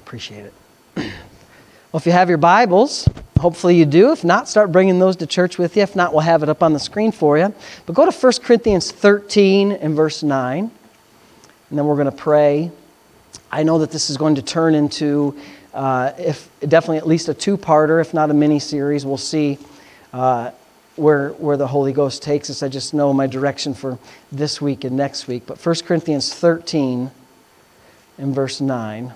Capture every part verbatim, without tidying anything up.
Appreciate it. Well, if you have your Bibles, hopefully you do. If not, start bringing those to church with you. If not, we'll have it up on the screen for you. But go to First Corinthians thirteen and verse nine, and then we're going to pray. I know that this is going to turn into, uh, if definitely at least a two-parter, if not a mini-series. We'll see uh, where, where the Holy Ghost takes us. I just know my direction for this week and next week. But First Corinthians thirteen and verse nine.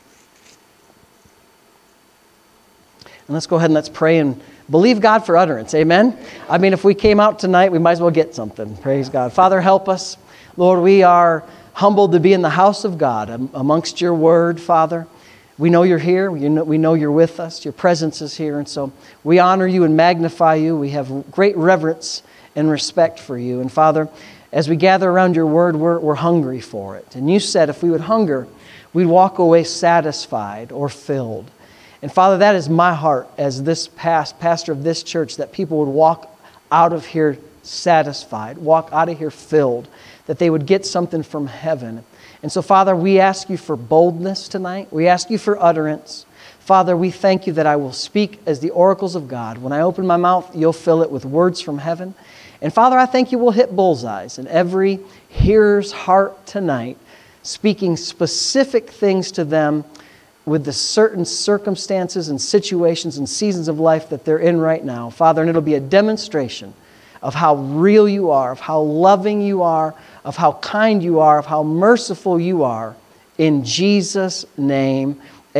And let's go ahead and let's pray and believe God for utterance. Amen? I mean, if we came out tonight, we might as well get something. Praise God. Father, help us. Lord, we are humbled to be in the house of God amongst your word, Father. We know you're here. We know, we know you're with us. Your presence is here. And so we honor you and magnify you. We have great reverence and respect for you. And Father, as we gather around your word, we're, we're hungry for it. And you said if we would hunger, we'd walk away satisfied or filled. And Father, that is my heart as this past pastor of this church, that people would walk out of here satisfied, walk out of here filled, that they would get something from heaven. And so, Father, we ask you for boldness tonight. We ask you for utterance. Father, we thank you that I will speak as the oracles of God. When I open my mouth, you'll fill it with words from heaven. And Father, I think you will hit bullseyes in every hearer's heart tonight, speaking specific things to them with the certain circumstances and situations and seasons of life that they're in right now. Father, and it'll be a demonstration of how real you are, of how loving you are, of how kind you are, of how merciful you are. In Jesus' name,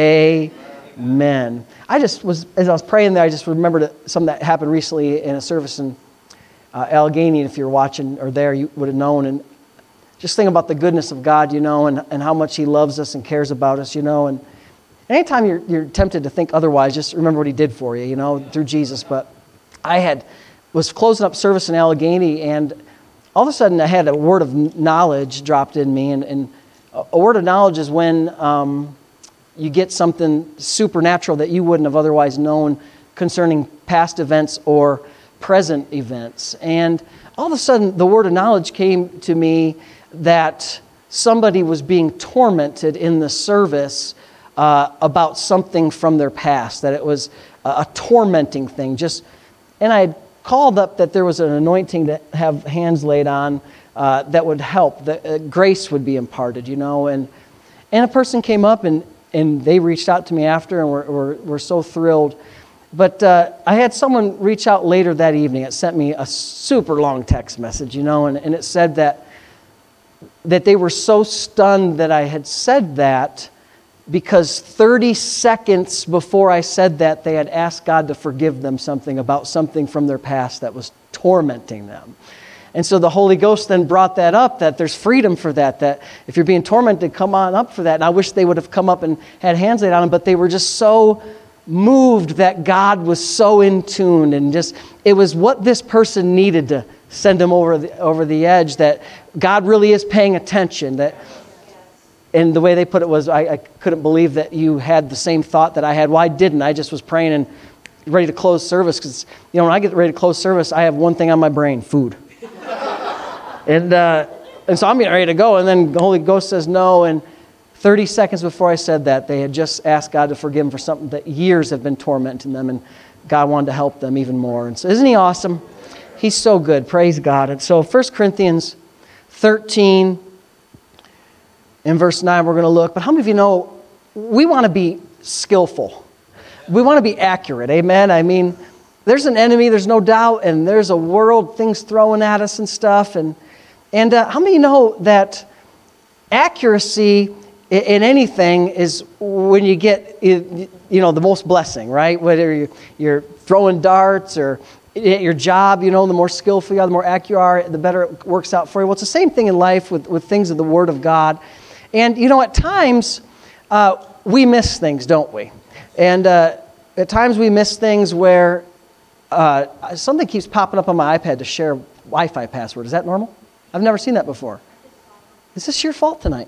amen. I just was, as I was praying there, I just remembered something that happened recently in a service in uh, Allegheny. If you're watching or there, you would have known. And just think about the goodness of God, you know, and, and how much He loves us and cares about us, you know. And anytime you're, you're tempted to think otherwise, just remember what He did for you, you know, through Jesus. But I had was closing up service in Allegheny, and all of a sudden I had a word of knowledge dropped in me. And, and a word of knowledge is when um, you get something supernatural that you wouldn't have otherwise known concerning past events or present events. And all of a sudden the word of knowledge came to me that somebody was being tormented in the service Uh, about something from their past, that it was a, a tormenting thing. Just, and I had called up that there was an anointing to have hands laid on uh, that would help, that uh, grace would be imparted, you know. And and a person came up and, and they reached out to me after, and we're, we're, we're so thrilled. But uh, I had someone reach out later that evening. It sent me a super long text message, you know, and, and it said that that they were so stunned that I had said that, because thirty seconds before I said that, they had asked God to forgive them something about something from their past that was tormenting them. And so the Holy Ghost then brought that up, that there's freedom for that, that if you're being tormented, come on up for that. And I wish they would have come up and had hands laid on them, but they were just so moved that God was so in tune, and just, it was what this person needed to send them over the, over the edge, that God really is paying attention, that. And the way they put it was, I, I couldn't believe that you had the same thought that I had. Well, I didn't. I just was praying and ready to close service, because, you know, when I get ready to close service, I have one thing on my brain: food. and uh, and so I'm getting ready to go, and then the Holy Ghost says no. And thirty seconds before I said that, they had just asked God to forgive them for something that years have been tormenting them, and God wanted to help them even more. And so, isn't He awesome? He's so good. Praise God. And so First Corinthians thirteen. In verse nine, we're going to look. But how many of you know we want to be skillful? We want to be accurate. Amen? I mean, there's an enemy, there's no doubt, and there's a world, things throwing at us and stuff. And and uh, how many know that accuracy in, in anything is when you get, you know, the most blessing, right? Whether you're, you're throwing darts or at your job, you know, the more skillful you are, the more accurate you are, the better it works out for you. Well, it's the same thing in life with, with things of the Word of God. And, you know, at times, uh, we miss things, don't we? And uh, at times we miss things where uh, something keeps popping up on my iPad to share Wi-Fi password. Is that normal? I've never seen that before. Is this your fault tonight?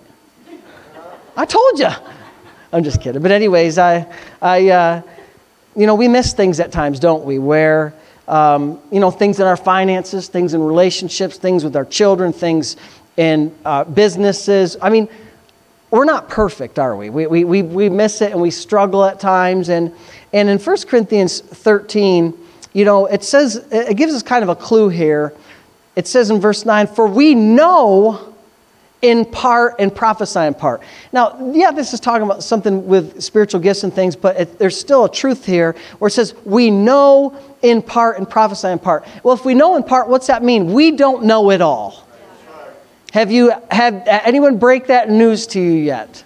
I told you. I'm just kidding. But anyways, I, I, uh, you know, we miss things at times, don't we? Where, um, you know, things in our finances, things in relationships, things with our children, things in uh, businesses. I mean, we're not perfect, are we? We, we, we, we miss it and we struggle at times. And, and in First Corinthians thirteen, you know, it says, it gives us kind of a clue here. It says in verse nine, for we know in part and prophesy in part. Now, yeah, this is talking about something with spiritual gifts and things, but it, there's still a truth here where it says we know in part and prophesy in part. Well, if we know in part, what's that mean? We don't know it all. Have you had anyone break that news to you yet?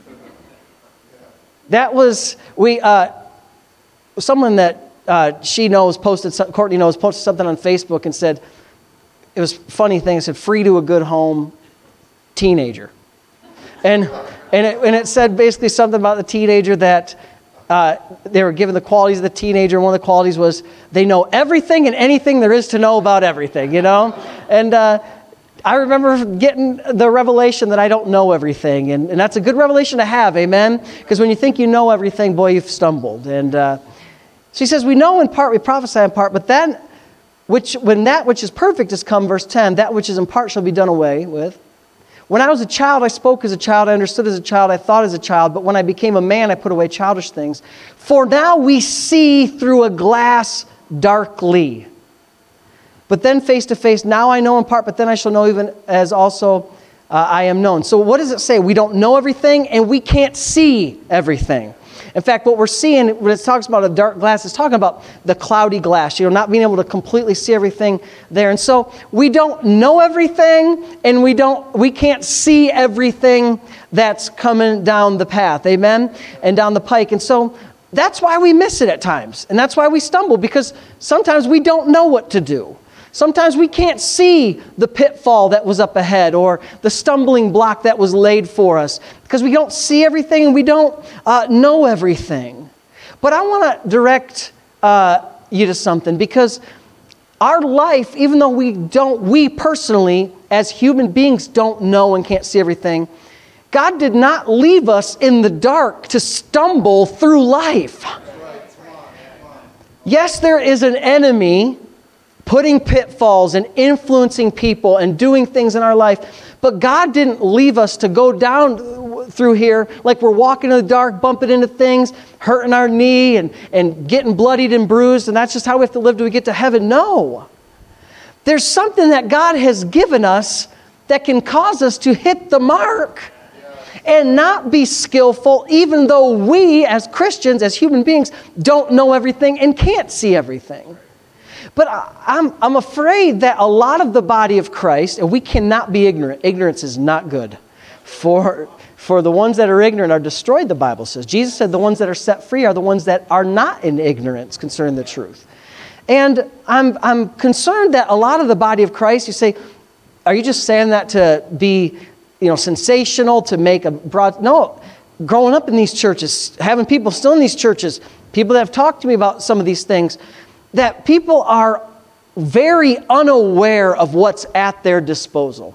That was, we, uh, someone that uh, she knows posted, Courtney knows, posted something on Facebook and said, it was a funny thing, it said, free to a good home teenager. And and it, and it said basically something about the teenager that uh, they were given the qualities of the teenager. And one of the qualities was they know everything and anything there is to know about everything, you know? And uh, I remember getting the revelation that I don't know everything. And, and that's a good revelation to have, amen? Because when you think you know everything, boy, you've stumbled. And uh, she says, we know in part, we prophesy in part, but then which when that which is perfect has come, verse ten, that which is in part shall be done away with. When I was a child, I spoke as a child, I understood as a child, I thought as a child, but when I became a man, I put away childish things. For now we see through a glass darkly. But then face to face, now I know in part, but then I shall know even as also uh, I am known. So what does it say? We don't know everything and we can't see everything. In fact, what we're seeing when it talks about a dark glass, it's talking about the cloudy glass, you know, not being able to completely see everything there. And so we don't know everything and we don't, we can't see everything that's coming down the path, amen, and down the pike. And so that's why we miss it at times. And that's why we stumble, because sometimes we don't know what to do. Sometimes we can't see the pitfall that was up ahead or the stumbling block that was laid for us because we don't see everything and we don't uh, know everything. But I want to direct uh, you to something, because our life, even though we don't, we personally as human beings don't know and can't see everything, God did not leave us in the dark to stumble through life. Yes, there is an enemy putting pitfalls and influencing people and doing things in our life. But God didn't leave us to go down through here like we're walking in the dark, bumping into things, hurting our knee and, and getting bloodied and bruised, and that's just how we have to live till we get to heaven. No. There's something that God has given us that can cause us to hit the mark and not be skillful, even though we as Christians, as human beings, don't know everything and can't see everything. But I'm, I'm afraid that a lot of the body of Christ, and we cannot be ignorant. Ignorance is not good. For, for the ones that are ignorant are destroyed, the Bible says. Jesus said the ones that are set free are the ones that are not in ignorance concerning the truth. And I'm, I'm concerned that a lot of the body of Christ, you say, are you just saying that to be, you know, sensational, to make a broad... No, growing up in these churches, having people still in these churches, people that have talked to me about some of these things, that people are very unaware of what's at their disposal.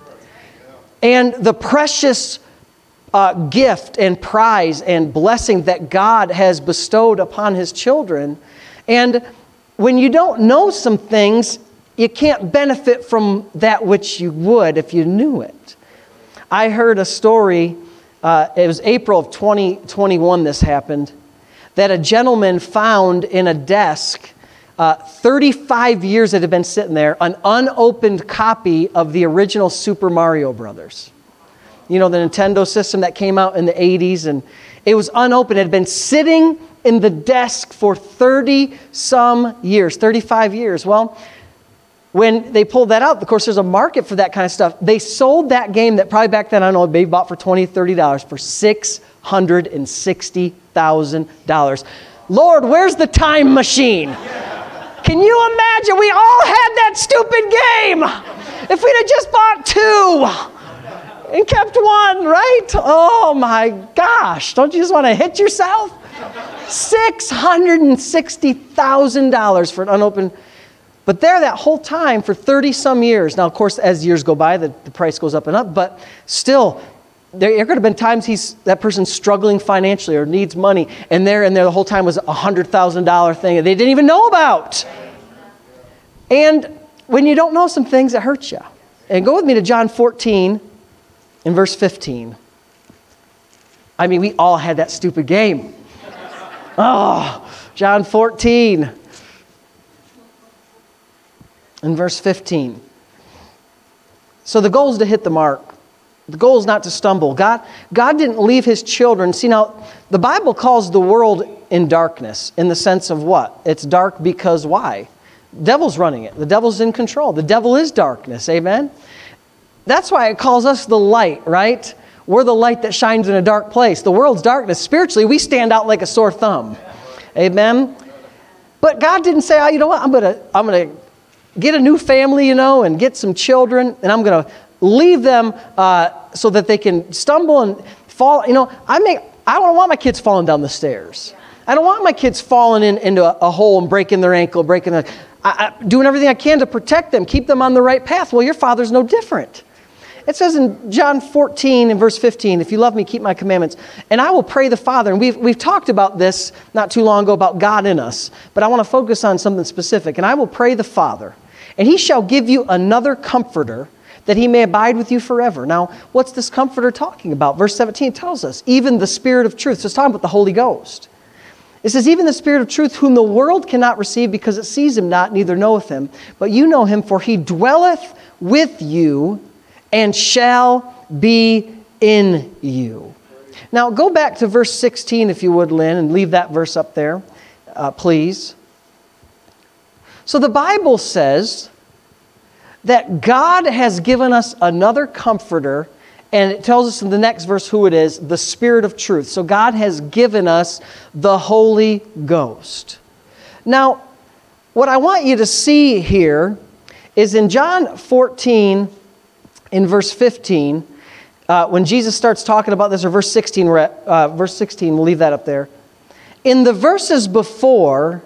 And the precious uh, gift and prize and blessing that God has bestowed upon His children. And when you don't know some things, you can't benefit from that which you would if you knew it. I heard a story, uh, it was April of twenty twenty-one this happened, that a gentleman found in a desk Uh, thirty-five years that had been sitting there, an unopened copy of the original Super Mario Brothers. You know, the Nintendo system that came out in the eighties, and it was unopened. It had been sitting in the desk for thirty some years, thirty-five years. Well, when they pulled that out, of course, there's a market for that kind of stuff. They sold that game that probably back then, I don't know, maybe bought for twenty dollars, thirty dollars for six hundred sixty thousand dollars. Lord, where's the time machine? Can you imagine? We all had that stupid game. If we'd have just bought two and kept one, right? Oh my gosh. Don't you just want to hit yourself? six hundred sixty thousand dollars for an unopened. But there that whole time for thirty some years. Now, of course, as years go by, the, the price goes up and up. But still, there, there could have been times he's that person's struggling financially or needs money, and there and there the whole time was a one hundred thousand dollars thing that they didn't even know about. And when you don't know some things, it hurts you. And go with me to John fourteen in verse fifteen. I mean, we all had that stupid game. Oh, John fourteen and verse fifteen. So the goal is to hit the mark. The goal is not to stumble. God, God didn't leave his children. See, now, the Bible calls the world in darkness in the sense of what? It's dark because why? The devil's running it. The devil's in control. The devil is darkness. Amen? That's why it calls us the light, right? We're the light that shines in a dark place. The world's darkness. Spiritually, we stand out like a sore thumb. Amen? But God didn't say, oh, you know what? I'm going to I'm going to get a new family, you know, and get some children, and I'm going to leave them uh, so that they can stumble and fall. You know, I make I don't want my kids falling down the stairs. I don't want my kids falling in, into a, a hole and breaking their ankle, breaking a, I, I, doing everything I can to protect them, keep them on the right path. Well, your Father's no different. It says in John fourteen and verse fifteen, if you love me, keep my commandments. And I will pray the Father. And we've, we've talked about this not too long ago about God in us. But I want to focus on something specific. And I will pray the Father. And he shall give you another comforter, that he may abide with you forever. Now, what's this comforter talking about? Verse seventeen tells us, even the Spirit of truth. So it's talking about the Holy Ghost. It says, even the Spirit of truth, whom the world cannot receive because it sees him not, neither knoweth him. But you know him, for he dwelleth with you and shall be in you. Now, go back to verse sixteen, if you would, Lynn, and leave that verse up there, uh, please. So the Bible says that God has given us another comforter, and it tells us in the next verse who it is, the Spirit of truth. So God has given us the Holy Ghost. Now, what I want you to see here is in John fourteen, in verse fifteen, uh, when Jesus starts talking about this, or verse sixteen, uh, verse sixteen, we'll leave that up there. In the verses before,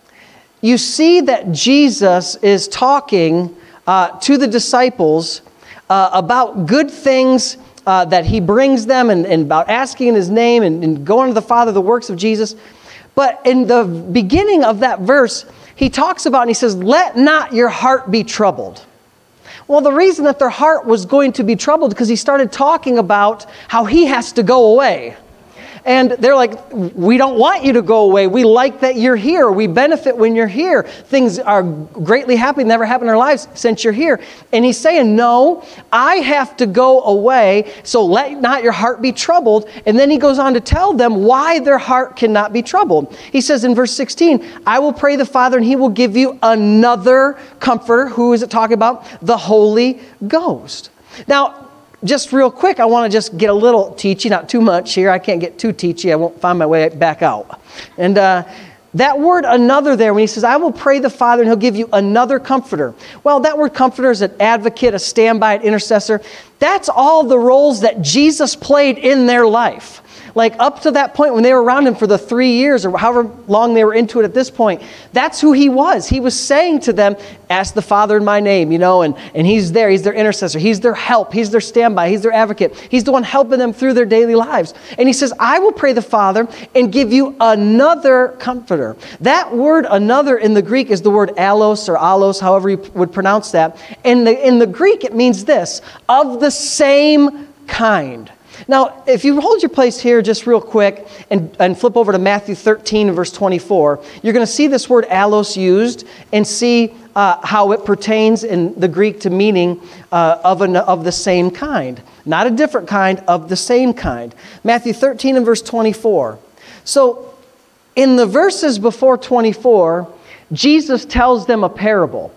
you see that Jesus is talking uh, to the disciples uh, about good things uh, that he brings them, and, and about asking in his name and, and going to the Father, the works of Jesus. But in the beginning of that verse, he talks about, and he says, let not your heart be troubled. Well, the reason that their heart was going to be troubled, because he started talking about how he has to go away. And they're like, we don't want you to go away. We like that you're here. We benefit when you're here. Things are greatly happening, never happened in our lives since you're here. And he's saying, no, I have to go away, so let not your heart be troubled. And then he goes on to tell them why their heart cannot be troubled. He says in verse sixteen, I will pray the Father, and he will give you another comforter. Who is it talking about? The Holy Ghost. Now, just real quick, I want to just get a little teachy, not too much here. I can't get too teachy. I won't find my way back out. And uh, that word another there, when he says, I will pray the Father and he'll give you another comforter. Well, that word comforter is an advocate, a standby, an intercessor. That's all the roles that Jesus played in their life. Like up to that point when they were around him for the three years or however long they were into it at this point, that's who he was. He was saying to them, ask the Father in my name, you know, and, and he's there. He's their intercessor. He's their help. He's their standby. He's their advocate. He's the one helping them through their daily lives. And he says, I will pray the Father and give you another comforter. That word another in the Greek is the word allos or allos, however you would pronounce that. In the, in the Greek, it means this, of the same kind. Now, if you hold your place here just real quick and, and flip over to Matthew thirteen, verse twenty-four, you're going to see this word allos used and see uh, how it pertains in the Greek to meaning uh, of, an, of the same kind. Not a different kind, of the same kind. Matthew thirteen and verse twenty-four. So, in the verses before twenty-four, Jesus tells them a parable.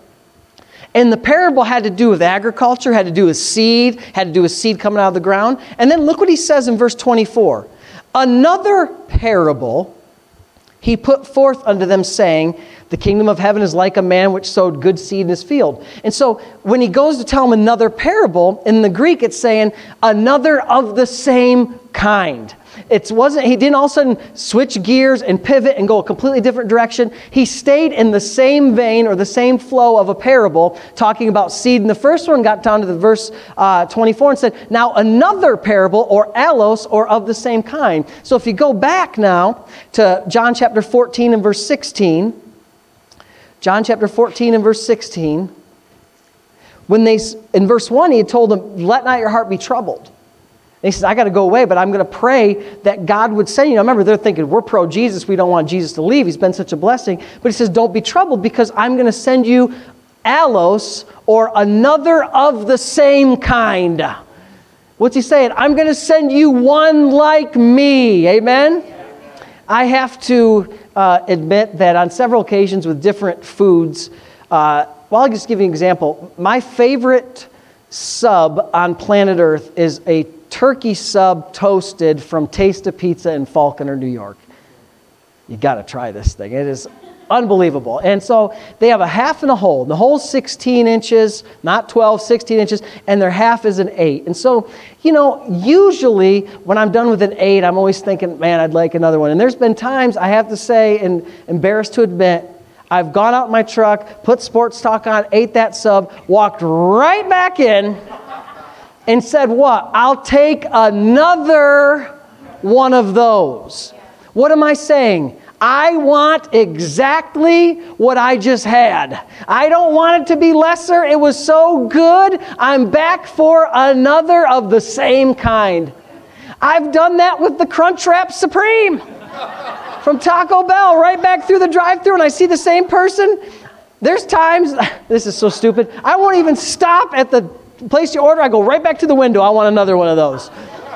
And the parable had to do with agriculture, had to do with seed, had to do with seed coming out of the ground. And then look what he says in verse twenty-four. Another parable he put forth unto them, saying, the kingdom of heaven is like a man which sowed good seed in his field. And so when he goes to tell them another parable, in the Greek it's saying, another of the same kind. It wasn't, he didn't all of a sudden switch gears and pivot and go a completely different direction. He stayed in the same vein or the same flow of a parable, talking about seed in the first one, got down to the verse uh, twenty-four and said, now another parable, or allos, or of the same kind. So if you go back now to John chapter fourteen and verse sixteen, John chapter fourteen and verse sixteen, when they, in verse one, he had told them, let not your heart be troubled. And he says, I got to go away, but I'm going to pray that God would send you. Now remember, they're thinking, we're pro-Jesus. We don't want Jesus to leave. He's been such a blessing. But he says, don't be troubled because I'm going to send you allos, or another of the same kind. What's he saying? I'm going to send you one like me. Amen? I have to uh, admit that on several occasions with different foods, uh, well, I'll just give you an example. My favorite sub on planet Earth is a turkey sub toasted from Taste of Pizza in Falconer, New York. You got to try this thing. It is unbelievable. And so they have a half and a whole. The whole's sixteen inches, not twelve, sixteen inches, and their half is an eight. And so, you know, usually when I'm done with an eight, I'm always thinking, man, I'd like another one. And there's been times, I have to say, and embarrassed to admit, I've gone out in my truck, put Sports Talk on, ate that sub, walked right back in, and said, what? I'll take another one of those. What am I saying? I want exactly what I just had. I don't want it to be lesser. It was so good. I'm back for another of the same kind. I've done that with the Crunchwrap Supreme from Taco Bell, right back through the drive-thru, and I see the same person. There's times, this is so stupid, I won't even stop at the place you order. I go right back to the window. I want another one of those.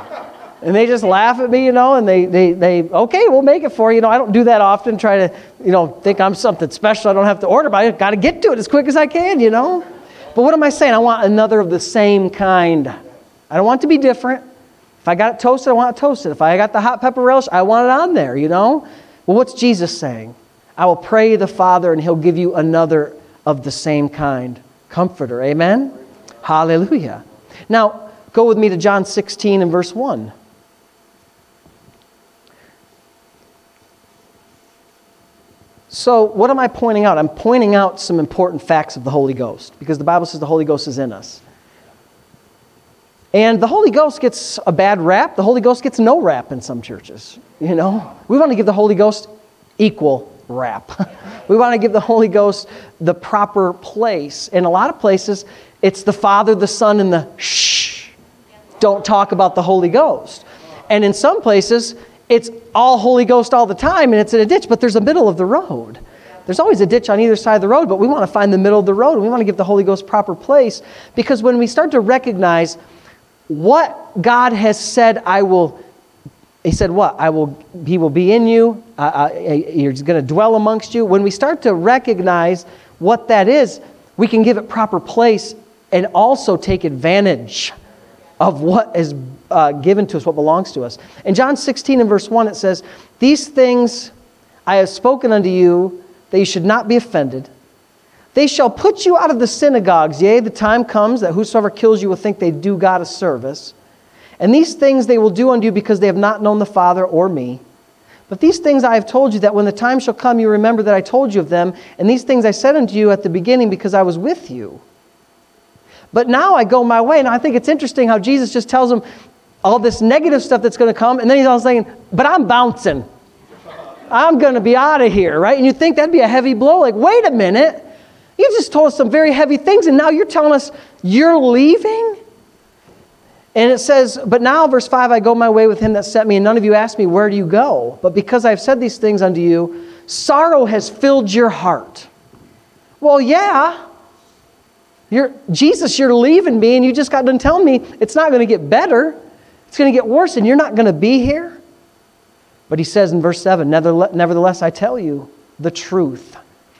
And they just laugh at me, you know, and they, they, they, okay, we'll make it for you. You know, I don't do that often, try to, you know, think I'm something special. I don't have to order, but I got to get to it as quick as I can, you know. But what am I saying? I want another of the same kind. I don't want it to be different. If I got it toasted, I want it toasted. If I got the hot pepper relish, I want it on there, you know. Well, what's Jesus saying? I will pray the Father, and He'll give you another of the same kind. Comforter, amen? Hallelujah. Now, go with me to John sixteen and verse one. So what am I pointing out? I'm pointing out some important facts of the Holy Ghost, because the Bible says the Holy Ghost is in us. And the Holy Ghost gets a bad rap. The Holy Ghost gets no rap in some churches. You know, we want to give the Holy Ghost equal rap. We want to give the Holy Ghost the proper place. In a lot of places, it's the Father, the Son, and the shh. Don't talk about the Holy Ghost. And in some places, it's all Holy Ghost all the time, and it's in a ditch, but there's a middle of the road. There's always a ditch on either side of the road, but we want to find the middle of the road, and we want to give the Holy Ghost proper place, because when we start to recognize what God has said, I will, He said what? I will. He will be in you. Uh, He's going to dwell amongst you. When we start to recognize what that is, we can give it proper place and also take advantage of what is uh, given to us, what belongs to us. In John sixteen and verse one, it says, these things I have spoken unto you, that you should not be offended. They shall put you out of the synagogues. Yea, the time comes that whosoever kills you will think they do God a service. And these things they will do unto you because they have not known the Father or me. But these things I have told you, that when the time shall come, you remember that I told you of them. And these things I said unto you at the beginning, because I was with you. But now I go my way. And I think it's interesting how Jesus just tells them all this negative stuff that's going to come. And then he's all saying, but I'm bouncing. I'm going to be out of here, right? And you think that'd be a heavy blow. Like, wait a minute. You just told us some very heavy things. And now you're telling us you're leaving? And it says, but now, verse five, I go my way with him that sent me. And none of you ask me, where do you go? But because I've said these things unto you, sorrow has filled your heart. Well, yeah. You're, Jesus, you're leaving me, and you just got done telling me it's not going to get better. It's going to get worse, and you're not going to be here. But he says in verse seven, nevertheless, I tell you the truth.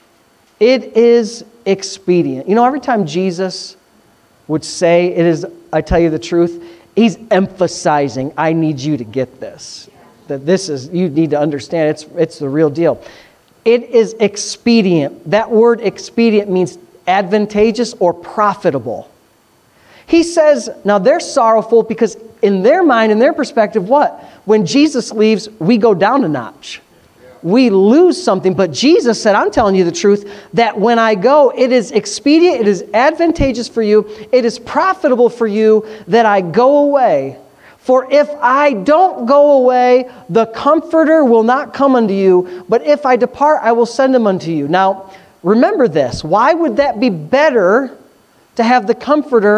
It is expedient. You know, every time Jesus would say, it is, I tell you the truth, he's emphasizing, I need you to get this. That this is, you need to understand, it's, it's the real deal. It is expedient. That word expedient means advantageous or profitable. He says, now they're sorrowful because in their mind, in their perspective, what? When Jesus leaves, we go down a notch. We lose something. But Jesus said, I'm telling you the truth, that when I go, it is expedient, it is advantageous for you, it is profitable for you that I go away. For if I don't go away, the Comforter will not come unto you. But if I depart, I will send him unto you. Now, remember this. Why would that be better to have the Comforter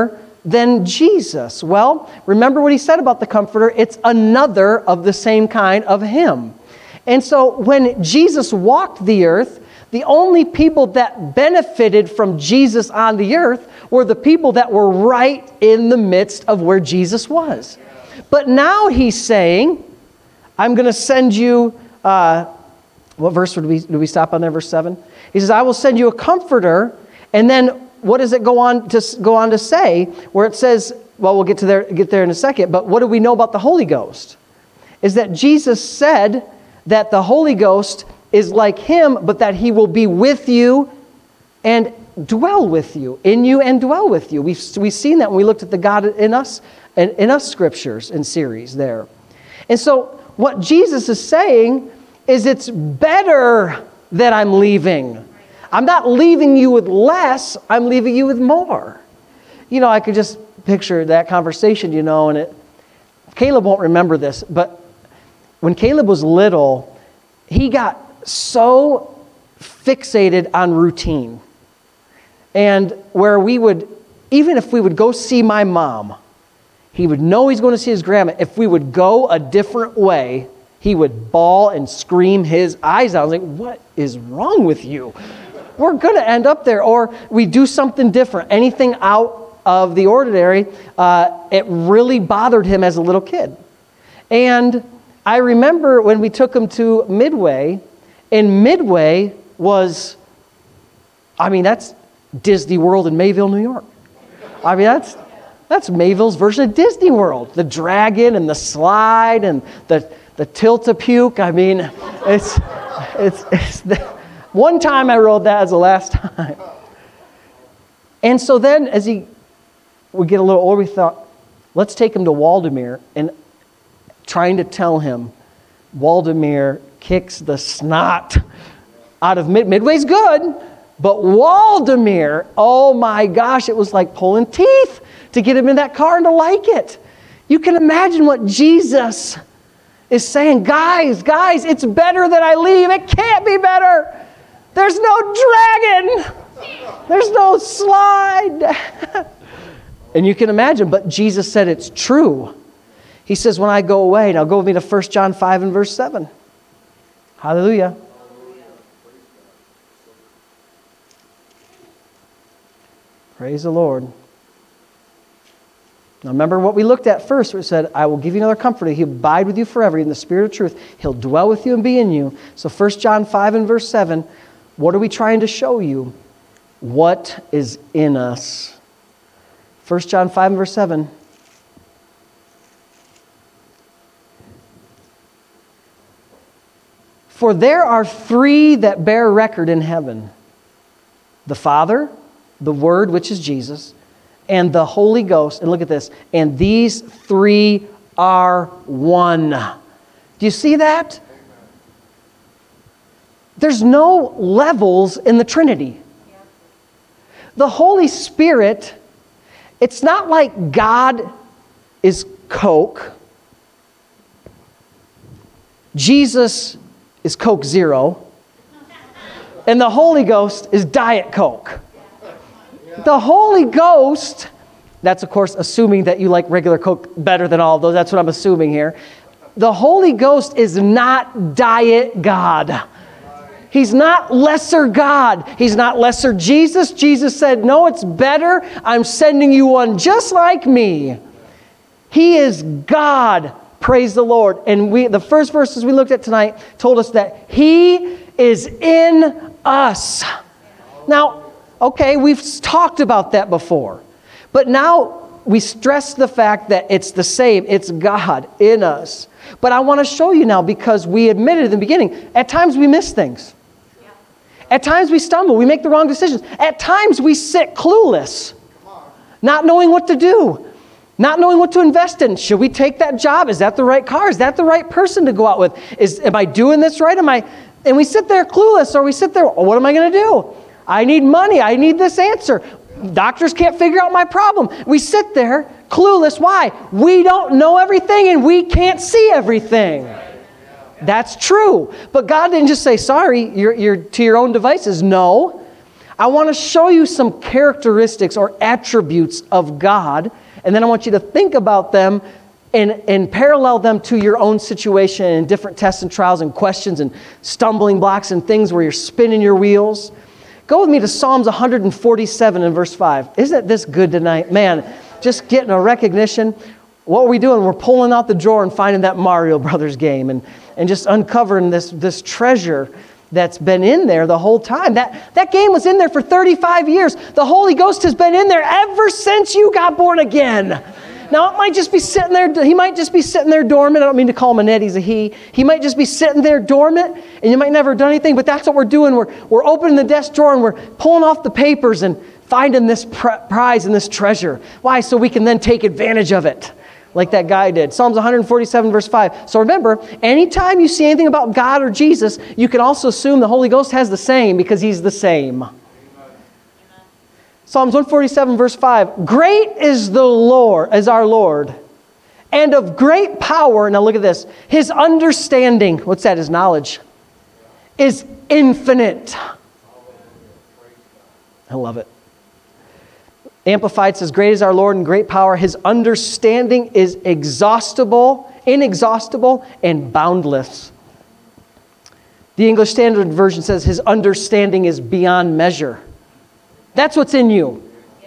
than Jesus? Well, remember what he said about the Comforter. It's another of the same kind of him. And so when Jesus walked the earth, the only people that benefited from Jesus on the earth were the people that were right in the midst of where Jesus was. But now he's saying, I'm going to send you, uh, what verse would we, do we stop on there, verse seven? He says, I will send you a comforter. And then what does it go on to go on to say? Where it says, well, we'll get to there, get there in a second, but what do we know about the Holy Ghost? Is that Jesus said that the Holy Ghost is like him, but that he will be with you and dwell with you, in you and dwell with you. We've, we've seen that when we looked at the God in us, in, in us scriptures and series there. And so what Jesus is saying is it's better that I'm leaving. I'm not leaving you with less, I'm leaving you with more. You know, I could just picture that conversation, you know, and it, Caleb won't remember this, but when Caleb was little, he got so fixated on routine. And where we would, even if we would go see my mom, he would know he's going to see his grandma. If we would go a different way, he would bawl and scream his eyes out. I was like, what is wrong with you? We're going to end up there. Or we do something different, anything out of the ordinary. Uh, it really bothered him as a little kid. And I remember when we took him to Midway, and Midway was, I mean, that's Disney World in Mayville, New York. I mean, that's that's Mayville's version of Disney World. The dragon and the slide and the the tilt-a-puke. I mean, it's it's it's the, one time I rode that as the last time. And so then, as he would get a little older, we thought, let's take him to Waldameer, and trying to tell him, Waldameer kicks the snot out of Mid- Midway's good, but Waldameer, oh my gosh, it was like pulling teeth to get him in that car and to like it. You can imagine what Jesus is saying. Guys, guys, it's better that I leave. It can't be better. There's no dragon. There's no slide. And you can imagine, but Jesus said it's true. He says, when I go away, now go with me to First John five and verse seven. Hallelujah. Praise the Lord. Now remember what we looked at first, where it said, I will give you another comforter. He'll abide with you forever in the spirit of truth. He'll dwell with you and be in you. So First John five and verse seven, what are we trying to show you? What is in us? First John five and verse seven. For there are three that bear record in heaven. The Father, the Word, which is Jesus, and the Holy Ghost. And look at this. And these three are one. Do you see that? There's no levels in the Trinity. The Holy Spirit, it's not like God is Coke. Jesus is Coke Zero. And the Holy Ghost is Diet Coke. The Holy Ghost, that's of course assuming that you like regular Coke better than all of those. That's what I'm assuming here. The Holy Ghost is not Diet God. He's not lesser God. He's not lesser Jesus. Jesus said, no, it's better. I'm sending you one just like me. He is God. Praise the Lord. And we, the first verses we looked at tonight told us that He is in us. Now, okay, we've talked about that before. But now we stress the fact that it's the same. It's God in us. But I want to show you now, because we admitted in the beginning, at times we miss things. At times we stumble. We make the wrong decisions. At times we sit clueless, not knowing what to do. Not knowing what to invest in. Should we take that job? Is that the right car? Is that the right person to go out with? Is, am I doing this right? Am I? And we sit there clueless, or we sit there, oh, what am I going to do? I need money. I need this answer. Doctors can't figure out my problem. We sit there clueless. Why? We don't know everything, and we can't see everything. That's true. But God didn't just say, sorry, you're, you're to your own devices. No. I want to show you some characteristics or attributes of God, and then I want you to think about them and, and parallel them to your own situation and different tests and trials and questions and stumbling blocks and things where you're spinning your wheels. Go with me to Psalms one forty-seven and verse five. Isn't this good tonight? Man, just getting a recognition. What are we doing? We're pulling out the drawer and finding that Mario Brothers game and, and just uncovering this, this treasure that's been in there the whole time. That, that game was in there for thirty-five years. The Holy Ghost has been in there ever since you got born again. Now, it might just be sitting there. He might just be sitting there dormant. I don't mean to call him a Ned. He's a he. He might just be sitting there dormant, and you might never have done anything, but that's what we're doing. We're, we're opening the desk drawer, and we're pulling off the papers and finding this pr- prize and this treasure. Why? So we can then take advantage of it, like that guy did. Psalms one forty-seven, verse five. So remember, anytime you see anything about God or Jesus, you can also assume the Holy Ghost has the same because He's the same. Amen. Psalms one forty-seven, verse five. Great is the Lord, is our Lord, and of great power. Now look at this. His understanding, what's that? His knowledge is infinite. I love it. Amplified says, great is our Lord and great power. His understanding is exhaustible, inexhaustible, and boundless. The English Standard Version says his understanding is beyond measure. That's what's in you.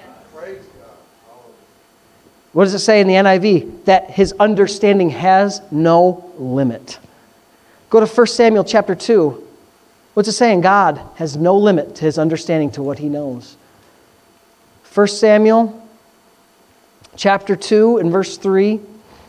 What does it say in the N I V? That his understanding has no limit. Go to First Samuel chapter two. What's it saying? God has no limit to his understanding to what he knows. First Samuel chapter two and verse three.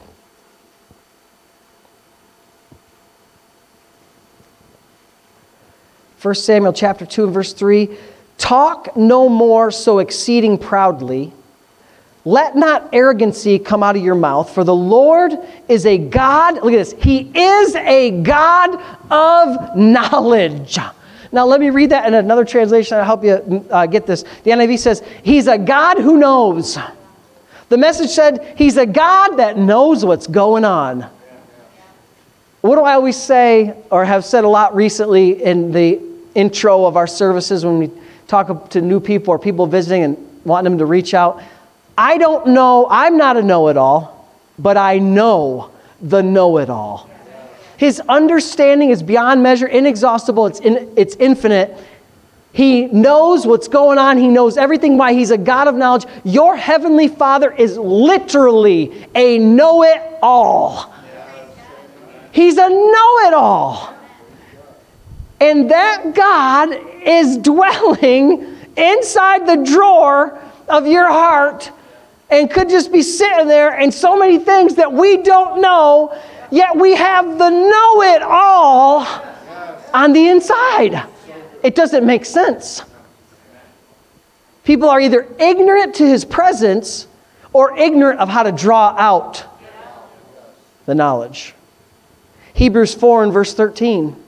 First Samuel chapter two and verse three. Talk no more so exceeding proudly. Let not arrogancy come out of your mouth, for the Lord is a God, look at this, He is a God of knowledge. Now let me read that in another translation to help you uh, get this. The N I V says, He's a God who knows. The Message said, He's a God that knows what's going on. What do I always say, or have said a lot recently in the intro of our services when we talk to new people or people visiting and wanting them to reach out? I don't know, I'm not a know-it-all, but I know the know-it-all. His understanding is beyond measure, inexhaustible, it's in, it's infinite. He knows what's going on. He knows everything. Why? He's a God of knowledge. Your Heavenly Father is literally a know-it-all. He's a know-it-all. And that God is dwelling inside the drawer of your heart and could just be sitting there, and so many things that we don't know, yet we have the know-it-all on the inside. It doesn't make sense. People are either ignorant to His presence or ignorant of how to draw out the knowledge. Hebrews four and verse thirteen.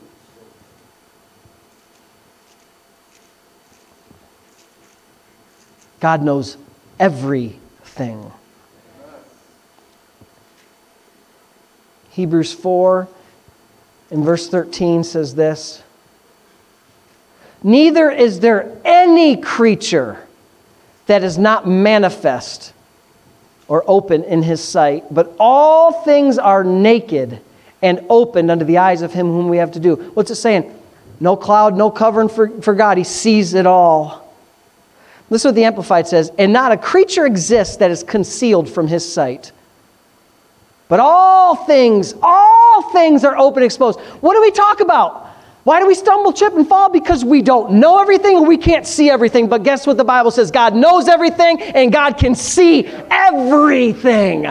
God knows everything. Hebrews four and verse thirteen says this. Neither is there any creature that is not manifest or open in His sight, but all things are naked and opened unto the eyes of Him whom we have to do. What's it saying? No cloud, no covering for, for God. He sees it all. Listen to what the Amplified says. And not a creature exists that is concealed from His sight. But all things, all things are open and exposed. What do we talk about? Why do we stumble, trip, and fall? Because we don't know everything and we can't see everything. But guess what the Bible says? God knows everything and God can see everything.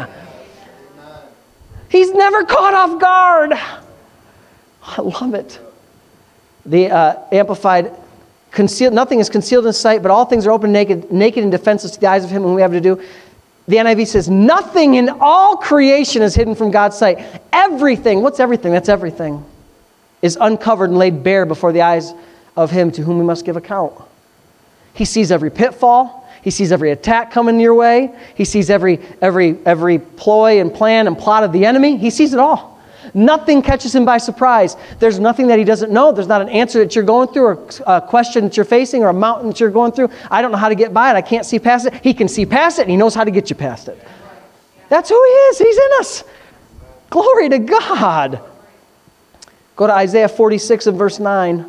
He's never caught off guard. I love it. The uh, Amplified, concealed, nothing is concealed in sight, but all things are open, naked, naked and defenseless to the eyes of Him whom we have to do. The N I V says, nothing in all creation is hidden from God's sight. Everything, what's everything? That's everything, is uncovered and laid bare before the eyes of Him to whom we must give account. He sees every pitfall. He sees every attack coming your way. He sees every every every ploy and plan and plot of the enemy. He sees it all. Nothing catches him by surprise. There's nothing that he doesn't know. There's not an answer that you're going through or a question that you're facing or a mountain that you're going through. I don't know how to get by it. I can't see past it. He can see past it, and he knows how to get you past it. That's who he is. He's in us. Glory to God. Go to Isaiah forty-six and verse nine.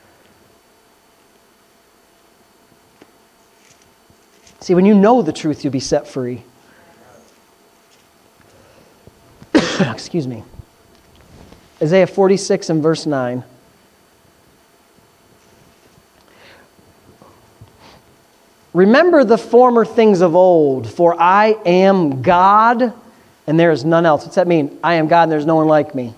See, when you know the truth, you'll be set free. Excuse me. Isaiah forty-six and verse nine. Remember the former things of old, for I am God, and there is none else. What's that mean? I am God, and there's no one like me.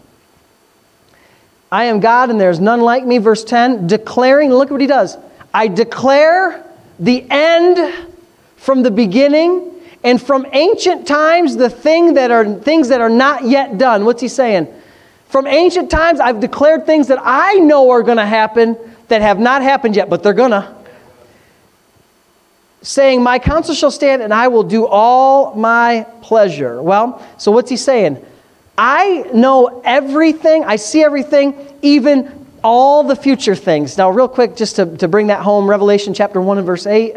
I am God, and there is none like me. Verse ten, declaring, look at what he does. I declare the end from the beginning, and from ancient times, the thing that are things that are not yet done. What's he saying? From ancient times, I've declared things that I know are going to happen that have not happened yet, but they're going to. Saying, my counsel shall stand, and I will do all my pleasure. Well, so what's he saying? I know everything. I see everything, even all the future things. Now, real quick, just to, to bring that home, Revelation chapter one and verse eight.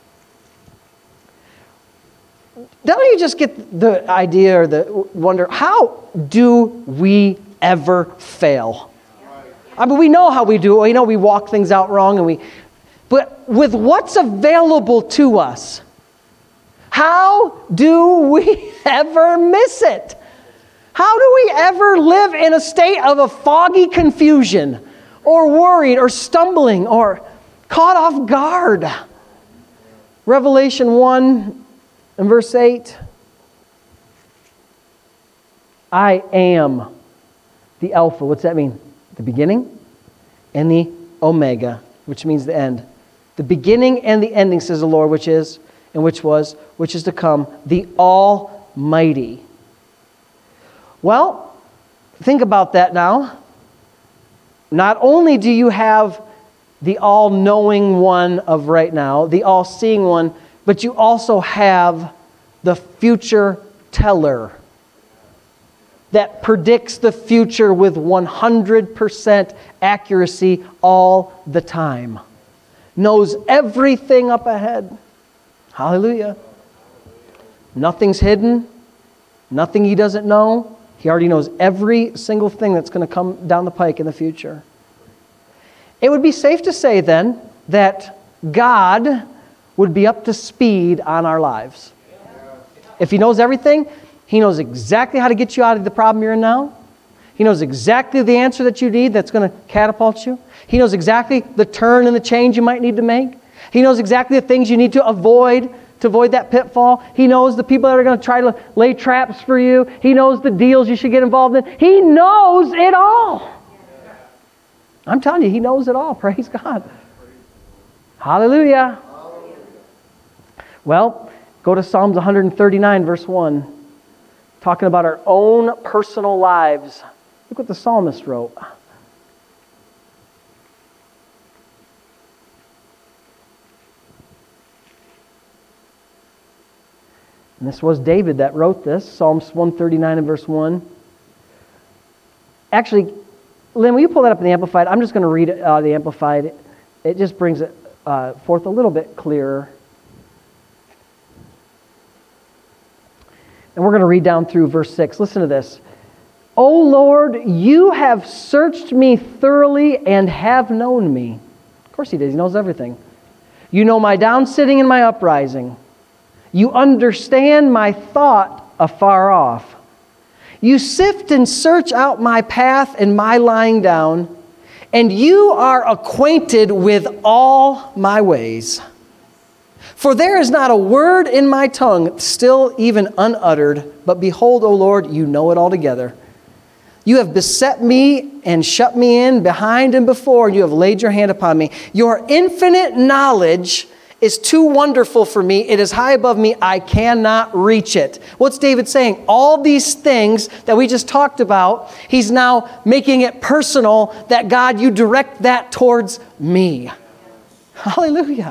Don't you just get the idea or the wonder, how do we ever fail? I mean, we know how we do it. We know we walk things out wrong, and we, but with what's available to us, how do we ever miss it? How do we ever live in a state of a foggy confusion, or worried, or stumbling, or caught off guard? Revelation one and verse eight. I am the Alpha. What's that mean? The beginning and the Omega, which means the end. The beginning and the ending, says the Lord, which is, and which was, which is to come, the Almighty. Well, think about that now. Not only do you have the all-knowing one of right now, the all-seeing one, but you also have the future teller that predicts the future with one hundred percent accuracy all the time. Knows everything up ahead. Hallelujah. Nothing's hidden. Nothing he doesn't know. He already knows every single thing that's going to come down the pike in the future. It would be safe to say then that God would be up to speed on our lives. If he knows everything, he knows exactly how to get you out of the problem you're in now. He knows exactly the answer that you need that's going to catapult you. He knows exactly the turn and the change you might need to make. He knows exactly the things you need to avoid to avoid that pitfall. He knows the people that are going to try to lay traps for you. He knows the deals you should get involved in. He knows it all. I'm telling you, he knows it all. Praise God. Hallelujah. Well, go to Psalms one thirty-nine, verse one. Talking about our own personal lives. Look what the psalmist wrote. And this was David that wrote this, Psalms one thirty-nine and verse one. Actually, Lynn, will you pull that up in the Amplified? I'm just going to read it out of the Amplified. It just brings it uh, forth a little bit clearer. And we're going to read down through verse six. Listen to this. O Lord, you have searched me thoroughly and have known me. Of course he did. He knows everything. You know my down sitting and my uprising. You understand my thought afar off. You sift and search out my path and my lying down, and you are acquainted with all my ways. For there is not a word in my tongue, still even unuttered, but behold, O Lord, you know it altogether. You have beset me and shut me in behind and before, and you have laid your hand upon me. Your infinite knowledge is too wonderful for me. It is high above me. I cannot reach it. What's David saying? All these things that we just talked about, he's now making it personal that God, you direct that towards me. Hallelujah.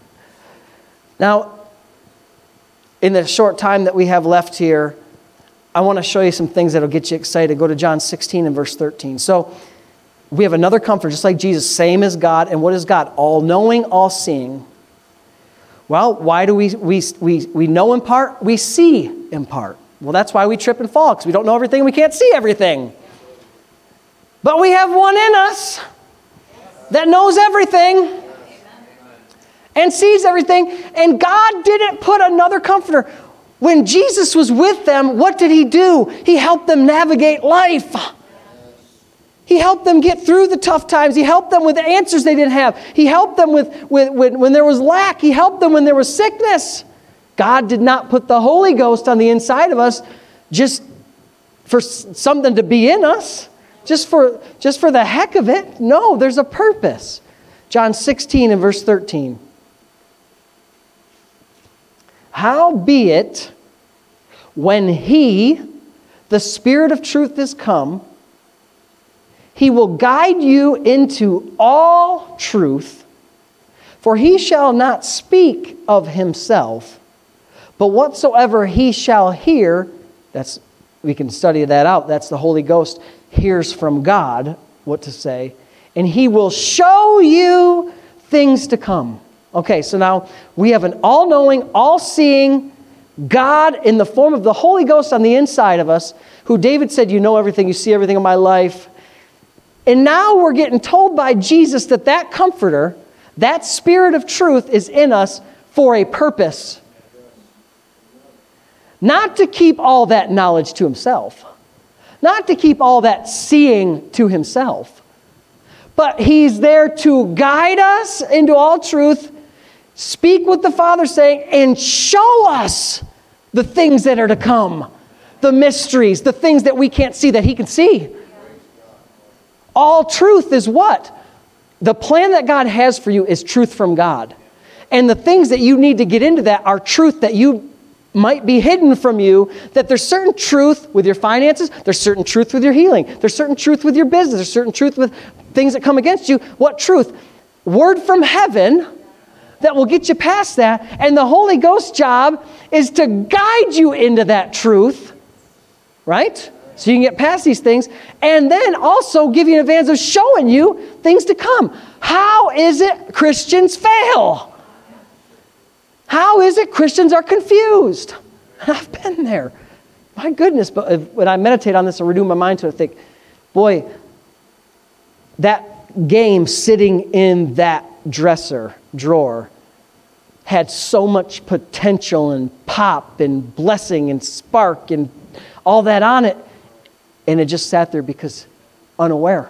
Now, in the short time that we have left here, I want to show you some things that will get you excited. Go to John sixteen and verse thirteen. So we have another comforter, just like Jesus, same as God. And what is God? All-knowing, all-seeing. Well, why do we, we, we, we know in part? We see in part. Well, that's why we trip and fall, because we don't know everything. We can't see everything. But we have one in us that knows everything and sees everything. And God didn't put another comforter. When Jesus was with them, what did he do? He helped them navigate life. He helped them get through the tough times. He helped them with the answers they didn't have. He helped them with, with, with when there was lack. He helped them when there was sickness. God did not put the Holy Ghost on the inside of us just for something to be in us, just for, just for the heck of it. No, there's a purpose. John sixteen and verse thirteen. Howbeit, when he, the Spirit of truth, is come, he will guide you into all truth, for he shall not speak of himself, but whatsoever he shall hear, that's, we can study that out, that's the Holy Ghost hears from God what to say, and he will show you things to come. Okay, so now we have an all-knowing, all-seeing God in the form of the Holy Ghost on the inside of us, who David said, you know everything, you see everything in my life. And now we're getting told by Jesus that that comforter, that Spirit of truth is in us for a purpose. Not to keep all that knowledge to himself. Not to keep all that seeing to himself. But he's there to guide us into all truth, speak what the Father's saying, and show us the things that are to come. The mysteries, the things that we can't see that he can see. All truth is what? The plan that God has for you is truth from God. And the things that you need to get into that are truth that you might be hidden from you, that there's certain truth with your finances, there's certain truth with your healing, there's certain truth with your business, there's certain truth with things that come against you. What truth? Word from heaven that will get you past that. And the Holy Ghost's job is to guide you into that truth, right? So you can get past these things, and then also give you an advance of showing you things to come. How is it Christians fail? How is it Christians are confused? I've been there. My goodness, but when I meditate on this and renew my mind to it, I think, boy, that game sitting in that dresser drawer had so much potential and pop and blessing and spark and all that on it. And it just sat there because unaware.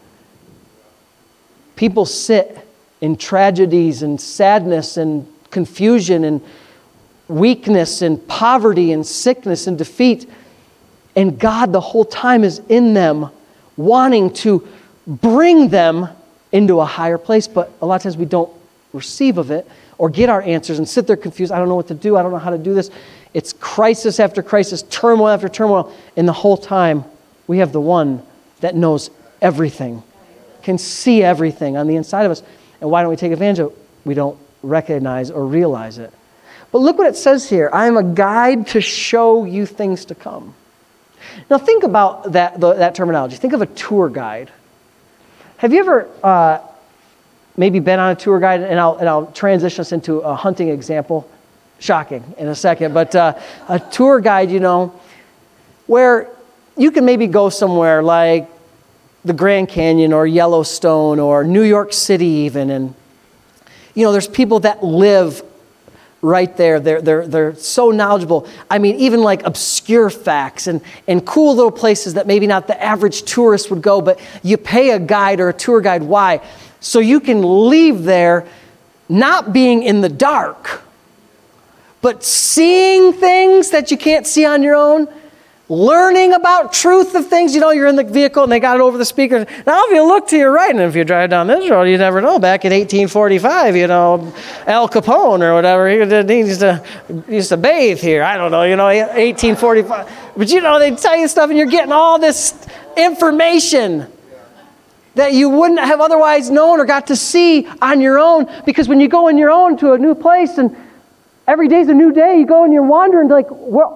People sit in tragedies and sadness and confusion and weakness and poverty and sickness and defeat. And God the whole time is in them, wanting to bring them into a higher place. But a lot of times we don't receive of it or get our answers and sit there confused. I don't know what to do. I don't know how to do this. It's crisis after crisis, turmoil after turmoil. And the whole time, we have the one that knows everything, can see everything on the inside of us. And why don't we take advantage of it? We don't recognize or realize it. But look what it says here. I am a guide to show you things to come. Now think about that, the, that terminology. Think of a tour guide. Have you ever uh, maybe been on a tour guide? And I'll, and I'll transition us into a hunting example. Shocking in a second. But uh, a tour guide, you know, where you can maybe go somewhere like the Grand Canyon or Yellowstone or New York City even. And, you know, there's people that live right there. They're, they're, they're so knowledgeable. I mean, even like obscure facts and, and cool little places that maybe not the average tourist would go, but you pay a guide or a tour guide. Why? So you can leave there not being in the dark, but seeing things that you can't see on your own, learning about truth of things. You know, you're in the vehicle and they got it over the speakers. Now, if you look to your right, and if you drive down this road, you never know. Back in eighteen forty-five, you know, Al Capone or whatever, he used to, he used to bathe here. I don't know, you know, eighteen forty-five. But, you know, they tell you stuff and you're getting all this information that you wouldn't have otherwise known or got to see on your own. Because when you go on your own to a new place and every day's a new day, you go and you're wandering like, well,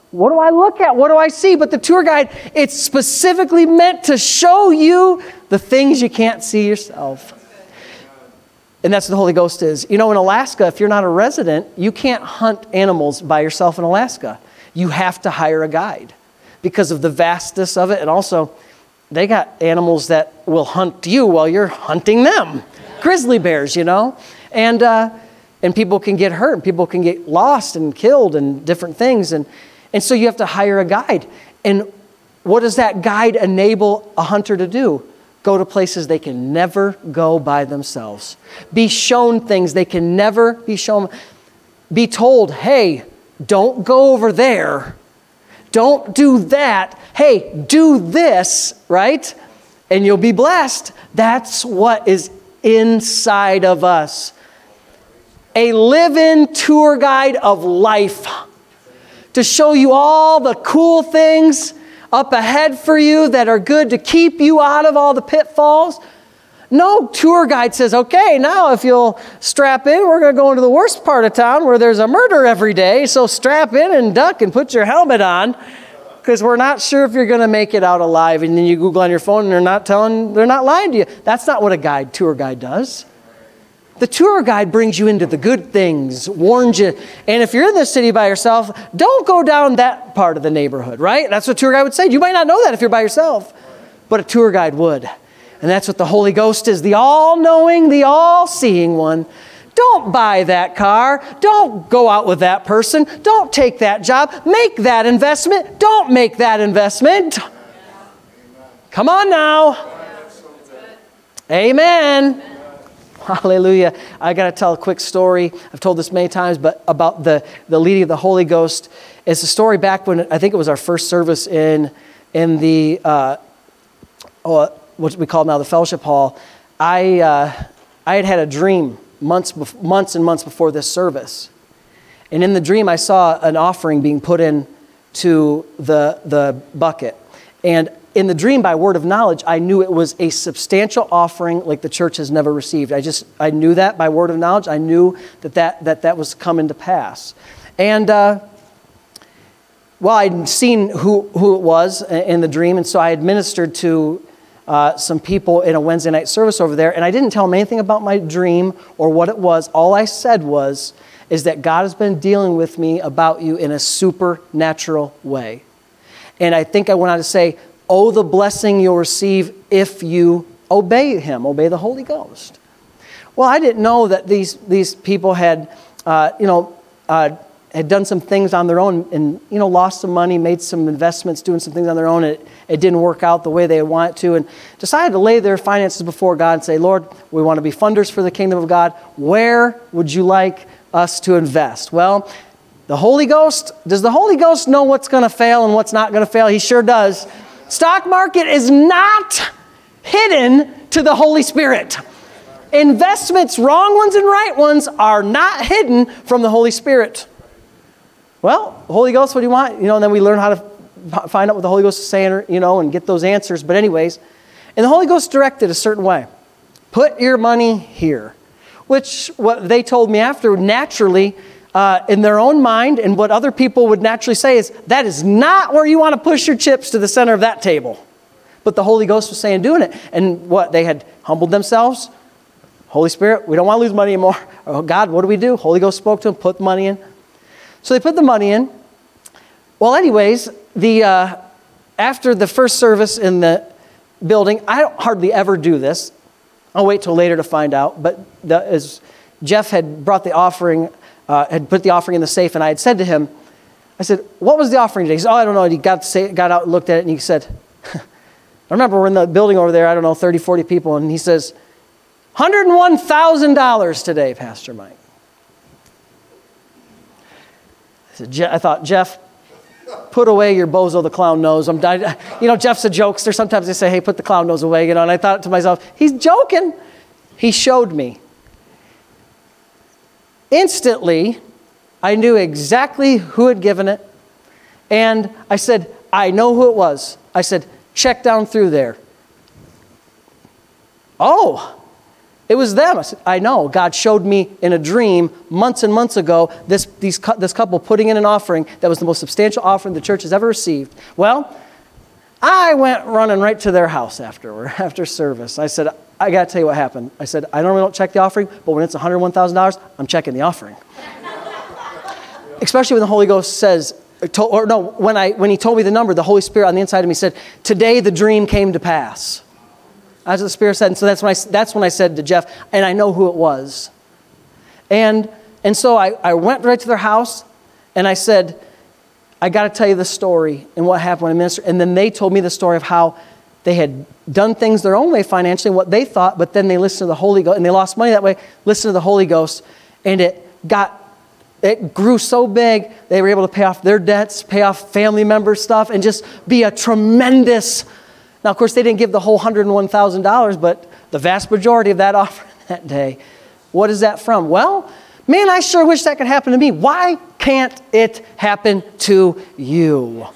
what do I look at? What do I see? But the tour guide, it's specifically meant to show you the things you can't see yourself. And that's what the Holy Ghost is. You know, in Alaska, if you're not a resident, you can't hunt animals by yourself in Alaska. You have to hire a guide because of the vastness of it. And also, they got animals that will hunt you while you're hunting them. Grizzly bears, you know. And uh, and people can get hurt. People can get lost and killed and different things. And, and so you have to hire a guide. And what does that guide enable a hunter to do? Go to places they can never go by themselves. Be shown things they can never be shown. Be told, hey, don't go over there. Don't do that. Hey, do this, right? And you'll be blessed. That's what is inside of us. A live-in tour guide of life to show you all the cool things up ahead for you that are good to keep you out of all the pitfalls. No tour guide says, okay, now if you'll strap in, we're going to go into the worst part of town where there's a murder every day. So strap in and duck and put your helmet on because we're not sure if you're going to make it out alive. And then you Google on your phone and they're not telling, they're not lying to you. That's not what a guide, tour guide does. The tour guide brings you into the good things, warns you. And if you're in the city by yourself, don't go down that part of the neighborhood, right? That's what a tour guide would say. You might not know that if you're by yourself, but a tour guide would. And that's what the Holy Ghost is, the all-knowing, the all-seeing one. Don't buy that car. Don't go out with that person. Don't take that job. Make that investment. Don't make that investment. Come on now. Amen. Hallelujah. I got to tell a quick story. I've told this many times, but about the, the leading of the Holy Ghost. It's a story back when, I think it was our first service in, in the, uh, oh, what we call now the fellowship hall. I, uh, I had had a dream months, bef- months and months before this service. And in the dream, I saw an offering being put in to the, the bucket. And in the dream, by word of knowledge, I knew it was a substantial offering like the church has never received. I just, I knew that by word of knowledge. I knew that that, that, that was coming to pass. And, uh, well, I'd seen who, who it was in the dream, and so I administered to uh, some people in a Wednesday night service over there, and I didn't tell them anything about my dream or what it was. All I said was, is that God has been dealing with me about you in a supernatural way. And I think I went on to say, oh, the blessing you'll receive if you obey him, obey the Holy Ghost. Well, I didn't know that these these people had, uh, you know, uh, had done some things on their own and, you know, lost some money, made some investments, doing some things on their own. And it, it didn't work out the way they wanted to, and decided to lay their finances before God and say, Lord, we want to be funders for the kingdom of God. Where would you like us to invest? Well, the Holy Ghost, does the Holy Ghost know what's going to fail and what's not going to fail? He sure does. Stock market is not hidden to the Holy Spirit. Investments, wrong ones and right ones, are not hidden from the Holy Spirit. Well, Holy Ghost, what do you want? You know, and then we learn how to find out what the Holy Ghost is saying, you know, and get those answers. But anyways, and the Holy Ghost directed a certain way. Put your money here. Which, what they told me after, naturally, Uh, in their own mind, and what other people would naturally say is, that is not where you want to push your chips, to the center of that table. But the Holy Ghost was saying, doing it. And what? They had humbled themselves. Holy Spirit, we don't want to lose money anymore. Oh, God, what do we do? Holy Ghost spoke to them, put the money in. So they put the money in. Well, anyways, the uh, after the first service in the building, I don't hardly ever do this. I'll wait till later to find out. But the, as Jeff had brought the offering, Uh, had put the offering in the safe, and I had said to him, I said, what was the offering today? He said, oh, I don't know. And he got, say, got out and looked at it, and he said, I remember we're in the building over there, I don't know, thirty, forty people, and he says, one hundred one thousand dollars today, Pastor Mike. I said, Je- I thought, Jeff, put away your bozo the clown nose. I'm dying. You know, Jeff's a jokester. Sometimes they say, hey, put the clown nose away, you know, and I thought to myself, he's joking. He showed me. Instantly, I knew exactly who had given it. And I said, I know who it was. I said, check down through there. Oh, It was them. I said, I know. God showed me in a dream months and months ago this, these, this couple putting in an offering that was the most substantial offering the church has ever received. Well, I went running right to their house afterward, after service. I said, I got to tell you what happened. I said, I normally don't check the offering, but when it's one hundred one thousand dollars, I'm checking the offering. Especially when the Holy Ghost says, or no, when, I, when he told me the number, the Holy Spirit on the inside of me said, today the dream came to pass. That's what the Spirit said. And so that's when I, that's when I said to Jeff, and I know who it was. And, and so I, I went right to their house, and I said, I got to tell you the story and what happened when I ministered. And then they told me the story of how they had done things their own way financially, what they thought, but then they listened to the Holy Ghost, and they lost money that way, listened to the Holy Ghost, and it got, it grew so big, they were able to pay off their debts, pay off family member stuff, and just be a tremendous. Now, of course, they didn't give the whole one hundred one thousand dollars, but the vast majority of that offering that day. What is that from? Well, man, I sure wish that could happen to me. Why can't it happen to you?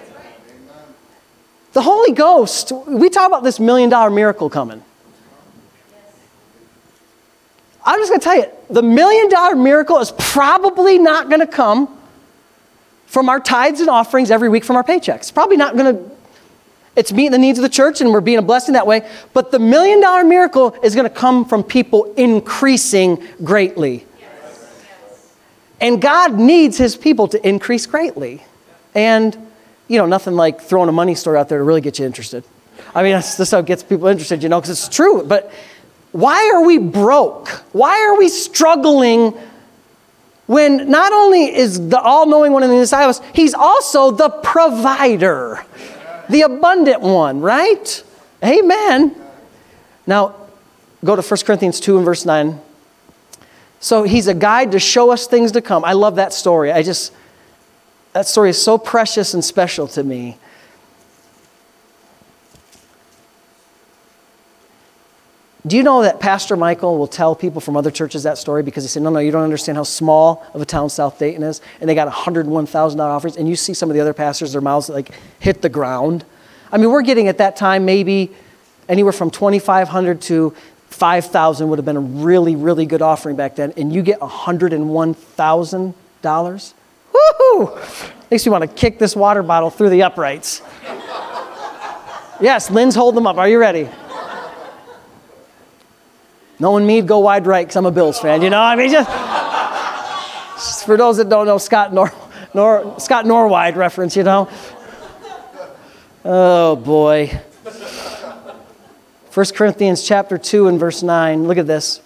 The Holy Ghost, we talk about this million dollar miracle coming. I'm just going to tell you, the million dollar miracle is probably not going to come from our tithes and offerings every week from our paychecks. It's probably not going to. It's meeting the needs of the church, and we're being a blessing that way. But the million dollar miracle is going to come from people increasing greatly. Yes. And God needs his people to increase greatly. And, you know, nothing like throwing a money story out there to really get you interested. I mean, that's, that's how it gets people interested, you know, because it's true. But why are we broke? Why are we struggling when not only is the all-knowing one on the inside of us, he's also the provider? The abundant one, right? Amen. Now, go to First Corinthians two and verse nine. So he's a guide to show us things to come. I love that story. I just, that story is so precious and special to me. Do you know that Pastor Michael will tell people from other churches that story because he said, no, no, you don't understand how small of a town South Dayton is. And they got one hundred one thousand dollars offerings. And you see some of the other pastors, their mouths like hit the ground. I mean, we're getting at that time maybe anywhere from twenty-five hundred dollars to five thousand dollars would have been a really, really good offering back then. And you get one hundred one thousand dollars? Woohoo! Makes you want to kick this water bottle through the uprights. Yes, Lynn's holding them up. Are you ready? Knowing me, go wide right because I'm a Bills fan. You know, I mean, just, just for those that don't know Scott Nor, Nor Scott Norwide reference, you know. Oh boy. First Corinthians chapter two and verse nine. Look at this.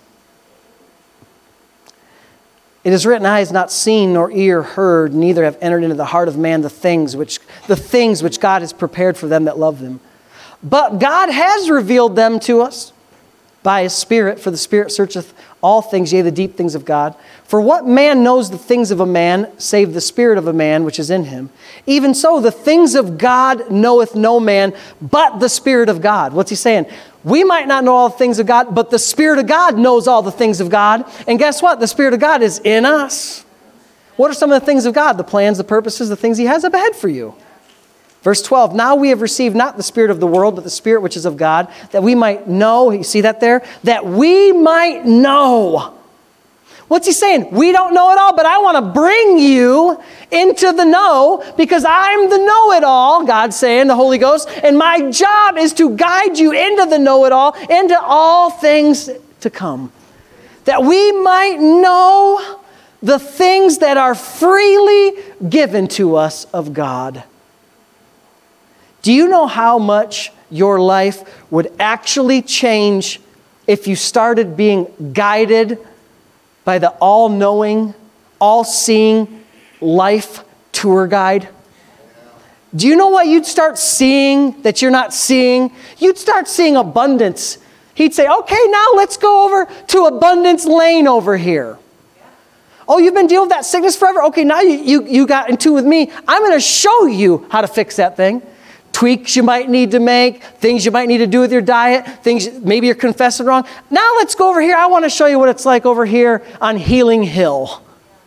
It is written, eye has not seen nor ear heard, neither have entered into the heart of man the things which the things which God has prepared for them that love him. But God has revealed them to us by his Spirit, for the Spirit searcheth all things, yea, the deep things of God. For what man knows the things of a man, save the spirit of a man which is in him? Even so, the things of God knoweth no man, but the Spirit of God. What's he saying? We might not know all the things of God, but the Spirit of God knows all the things of God. And guess what? The Spirit of God is in us. What are some of the things of God? The plans, the purposes, the things he has up ahead for you. Verse twelve, now we have received not the spirit of the world, but the Spirit which is of God, that we might know, you see that there? That we might know. What's he saying? We don't know it all, but I want to bring you into the know because I'm the know-it-all, God's saying, the Holy Ghost, and my job is to guide you into the know-it-all, into all things to come. That we might know the things that are freely given to us of God. Do you know how much your life would actually change if you started being guided by the all-knowing, all-seeing life tour guide? Do you know what you'd start seeing that you're not seeing? You'd start seeing abundance. He'd say, okay, now let's go over to Abundance Lane over here. Oh, you've been dealing with that sickness forever? Okay, now you, you, you got in tune with me. I'm going to show you how to fix that thing. Tweaks you might need to make, things you might need to do with your diet, things maybe you're confessing wrong. Now let's go over here. I want to show you what it's like over here on Healing Hill.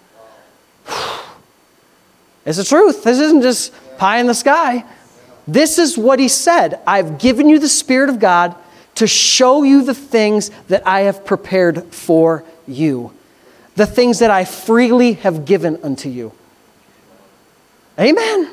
It's the truth. This isn't just pie in the sky. This is what he said. I've given you the Spirit of God to show you the things that I have prepared for you, the things that I freely have given unto you. Amen.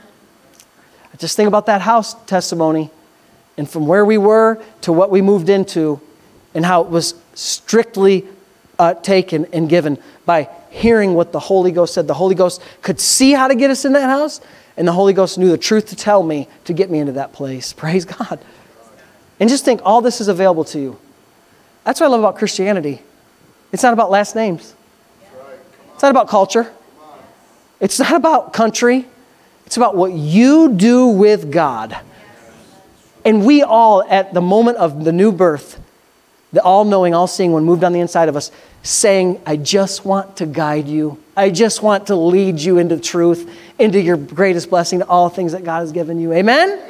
Just think about that house testimony, and from where we were to what we moved into, and how it was strictly uh, taken and given by hearing what the Holy Ghost said. The Holy Ghost could see how to get us in that house, and the Holy Ghost knew the truth to tell me to get me into that place. Praise God. And just think, all this is available to you. That's what I love about Christianity. It's not about last names. It's not about culture. It's not about country. It's about what you do with God. And we all, at the moment of the new birth, the all-knowing, all-seeing one moved on the inside of us, saying, I just want to guide you. I just want to lead you into truth, into your greatest blessing, to all things that God has given you. Amen? Amen.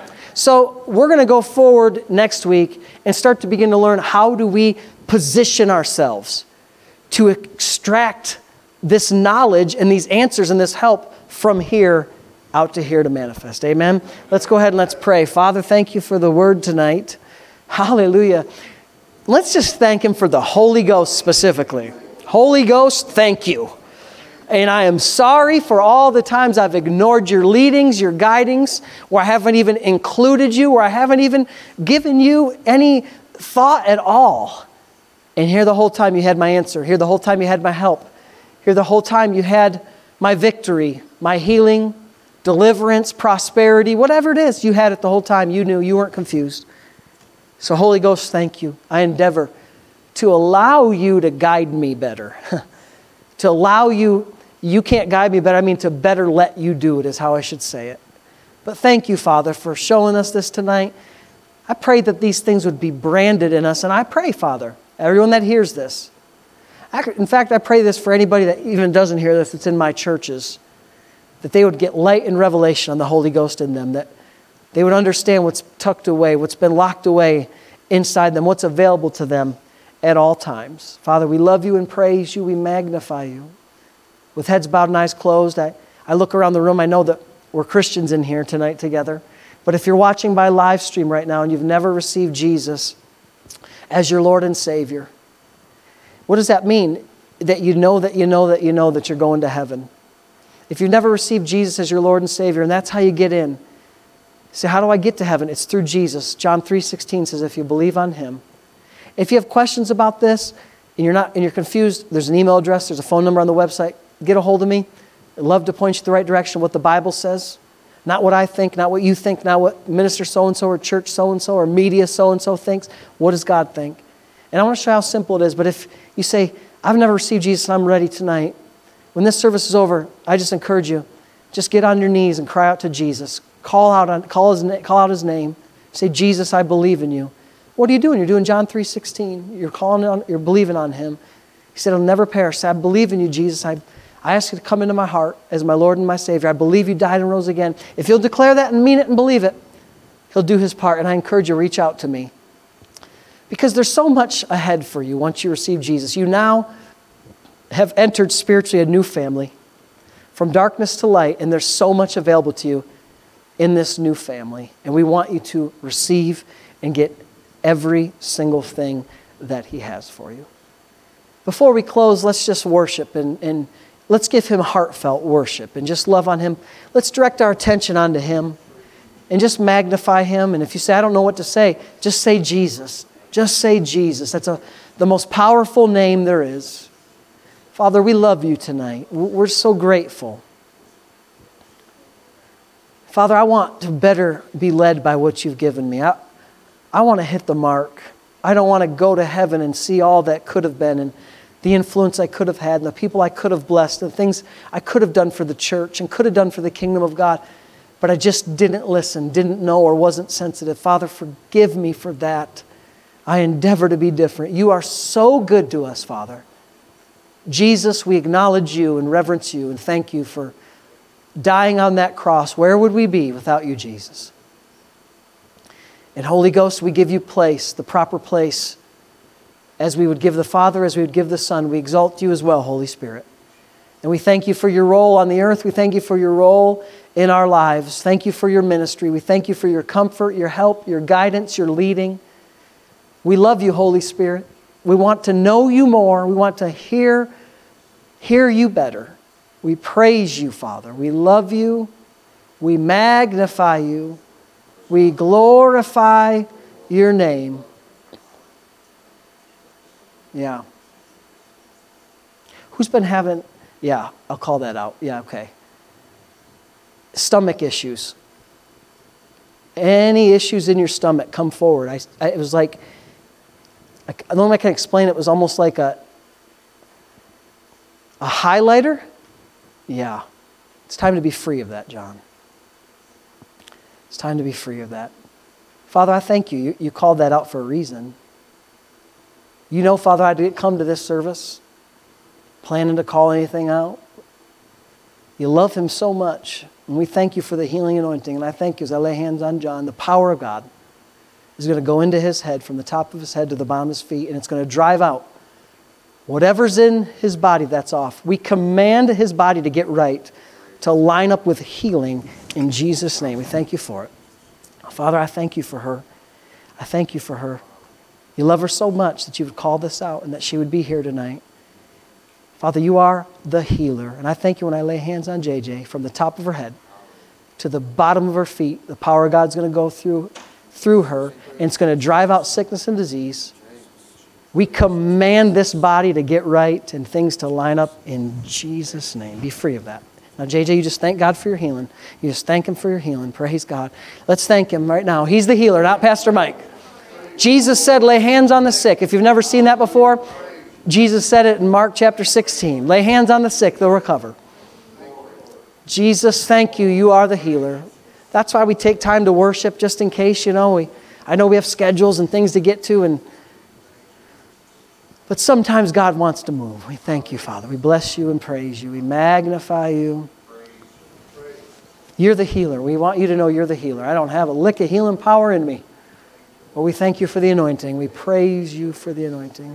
So we're going to go forward next week and start to begin to learn, how do we position ourselves to extract this knowledge and these answers and this help from here out to here to manifest. Amen? Let's go ahead and let's pray. Father, thank you for the word tonight. Hallelujah. Let's just thank Him for the Holy Ghost specifically. Holy Ghost, thank you. And I am sorry for all the times I've ignored your leadings, your guidings, where I haven't even included you, where I haven't even given you any thought at all. And here the whole time you had my answer. Here the whole time you had my help. Here the whole time you had my victory, my healing, deliverance, prosperity, whatever it is, you had it the whole time. You knew, you weren't confused. So Holy Ghost, thank you. I endeavor to allow you to guide me better. To allow you, you can't guide me better, I mean to better let you do it is how I should say it. But thank you, Father, for showing us this tonight. I pray that these things would be branded in us. And I pray, Father, everyone that hears this, in fact, I pray this for anybody that even doesn't hear this, that's in my churches, that they would get light and revelation on the Holy Ghost in them, that they would understand what's tucked away, what's been locked away inside them, what's available to them at all times. Father, we love you and praise you. We magnify you. With heads bowed and eyes closed, I, I look around the room. I know that we're Christians in here tonight together. But if you're watching by live stream right now and you've never received Jesus as your Lord and Savior, what does that mean? That you know that you know that you know that you're going to heaven. If you've never received Jesus as your Lord and Savior, and that's how you get in. You say, how do I get to heaven? It's through Jesus. John three sixteen says, if you believe on Him. If you have questions about this, and you're not and you're confused, there's an email address, there's a phone number on the website. Get a hold of me. I'd love to point you the right direction, what the Bible says. Not what I think, not what you think, not what minister so-and-so or church so-and-so or media so-and-so thinks. What does God think? And I want to show you how simple it is. But if you say, I've never received Jesus and I'm ready tonight, when this service is over, I just encourage you, just get on your knees and cry out to Jesus. Call out, on, call his, call out His name. Say, Jesus, I believe in you. What are you doing? You're doing John three sixteen. You're calling on, you're believing on Him. He said, I'll never perish. Say, I believe in you, Jesus. I, I ask you to come into my heart as my Lord and my Savior. I believe you died and rose again. If you'll declare that and mean it and believe it, He'll do His part. And I encourage you, reach out to me. Because there's so much ahead for you once you receive Jesus. You now have entered spiritually a new family, from darkness to light, and there's so much available to you in this new family. And we want you to receive and get every single thing that He has for you. Before we close, let's just worship and, and let's give Him heartfelt worship and just love on Him. Let's direct our attention onto Him and just magnify Him. And if you say, I don't know what to say, just say Jesus. Just say Jesus. That's a, the most powerful name there is. Father, we love you tonight. We're so grateful. Father, I want to better be led by what you've given me. I, I want to hit the mark. I don't want to go to heaven and see all that could have been and the influence I could have had and the people I could have blessed and the things I could have done for the church and could have done for the kingdom of God. But I just didn't listen, didn't know, or wasn't sensitive. Father, forgive me for that. I endeavor to be different. You are so good to us, Father. Jesus, we acknowledge you and reverence you and thank you for dying on that cross. Where would we be without you, Jesus? And Holy Ghost, we give you place, the proper place, as we would give the Father, as we would give the Son. We exalt you as well, Holy Spirit. And we thank you for your role on the earth. We thank you for your role in our lives. Thank you for your ministry. We thank you for your comfort, your help, your guidance, your leading. We love you, Holy Spirit. We want to know you more. We want to hear, hear you better. We praise you, Father. We love you. We magnify you. We glorify your name. Yeah. Who's been having, yeah, I'll call that out. Yeah, okay. Stomach issues. Any issues in your stomach, come forward. I, I, it was like, I, the only way I can explain it was almost like a, a highlighter. Yeah. It's time to be free of that, John. It's time to be free of that. Father, I thank you. You, you called that out for a reason. You know, Father, I didn't come to this service planning to call anything out. You love him so much. And we thank you for the healing anointing. And I thank you as I lay hands on John, the power of God is going to go into his head from the top of his head to the bottom of his feet. And it's going to drive out whatever's in his body that's off. We command his body to get right, to line up with healing in Jesus' name. We thank you for it. Father, I thank you for her. I thank you for her. You love her so much that you would call this out and that she would be here tonight. Father, you are the healer. And I thank you when I lay hands on J J from the top of her head to the bottom of her feet. The power of God's going to go through, through her, and it's going to drive out sickness and disease. We command this body to get right and things to line up in Jesus' name. Be free of that. Now, J J, you just thank God for your healing. You just thank him for your healing. Praise God. Let's thank him right now. He's the healer, not Pastor Mike. Jesus said, lay hands on the sick. If you've never seen that before, Jesus said it in Mark chapter sixteen. Lay hands on the sick, they'll recover. Jesus, thank you. You are the healer. That's why we take time to worship, just in case, you know. We, I know we have schedules and things to get to, and but sometimes God wants to move. We thank you, Father. We bless you and praise you. We magnify you. You're the healer. We want you to know you're the healer. I don't have a lick of healing power in me. But we thank you for the anointing. We praise you for the anointing.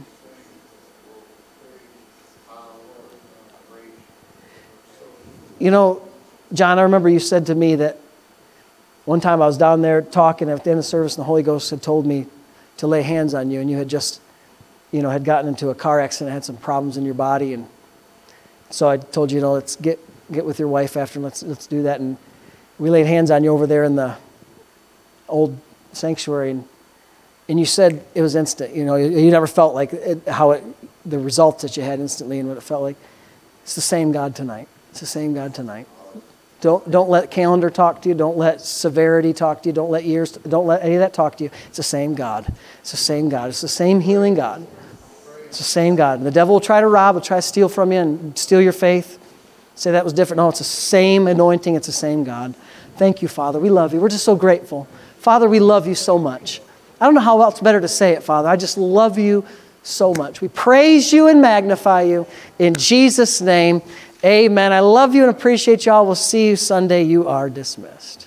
You know, John, I remember you said to me that one time I was down there talking at the end of the service and the Holy Ghost had told me to lay hands on you, and you had just, you know, had gotten into a car accident, had some problems in your body, and so I told you, you know, let's get get with your wife after and let's let's do that. And we laid hands on you over there in the old sanctuary, and and you said it was instant. You know, you, you never felt like it, how it, the results that you had instantly and what it felt like. It's the same God tonight. It's the same God tonight. Don't don't let calendar talk to you. Don't let severity talk to you. Don't let years. Don't let any of that talk to you. It's the same God. It's the same God. It's the same healing God. It's the same God. And the devil will try to rob, will try to steal from you and steal your faith. Say that was different. No, it's the same anointing. It's the same God. Thank you, Father. We love you. We're just so grateful. Father, we love you so much. I don't know how else better to say it, Father. I just love you so much. We praise you and magnify you in Jesus' name. Amen. I love you and appreciate y'all. We'll see you Sunday. You are dismissed.